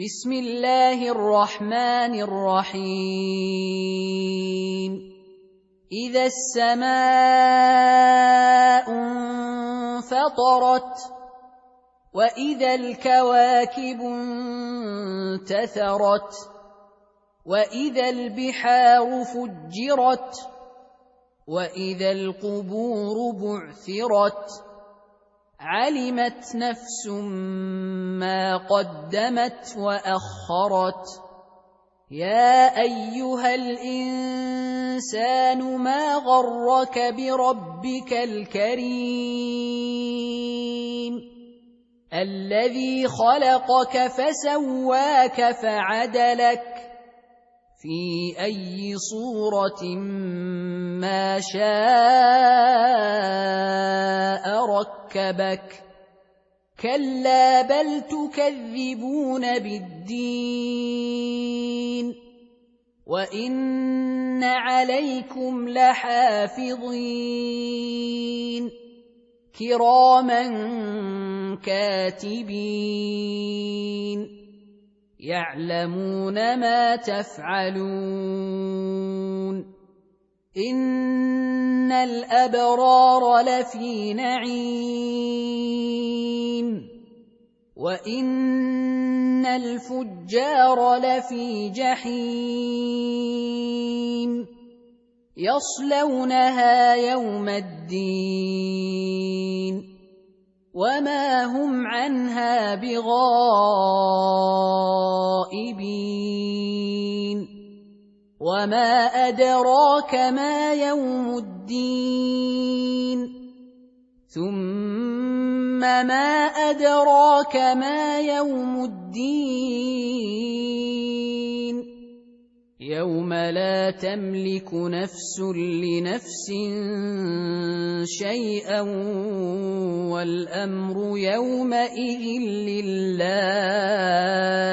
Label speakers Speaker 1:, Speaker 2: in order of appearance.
Speaker 1: بسم الله الرحمن الرحيم إذا السماء انفطرت وإذا الكواكب انتثرت وإذا البحار فجرت وإذا القبور بعثرت علمت نفس ما قدمت وأخرت يا أيها الإنسان ما غرك بربك الكريم الذي خلقك فسواك فعدلك في أي صورة ما شاء ركبك كلا بل تكذبون بالدين وإن عليكم لحافظين كراما كاتبين يعلمون ما تفعلون إن الأبرار لفي نعيم وإن الفجار لفي جحيم يصلونها يوم الدين وما هم عنها بغائبين وما أدراك ما يوم الدين ثم ما أدراك ما يوم الدين يوم لا تملك نفس لنفس شيئا والأمر يومئذ لله